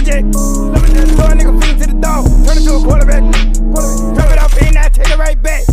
jack. Throw a nigga feet to the dog. Turn it to a quarterback. Drop it off and I take it right back.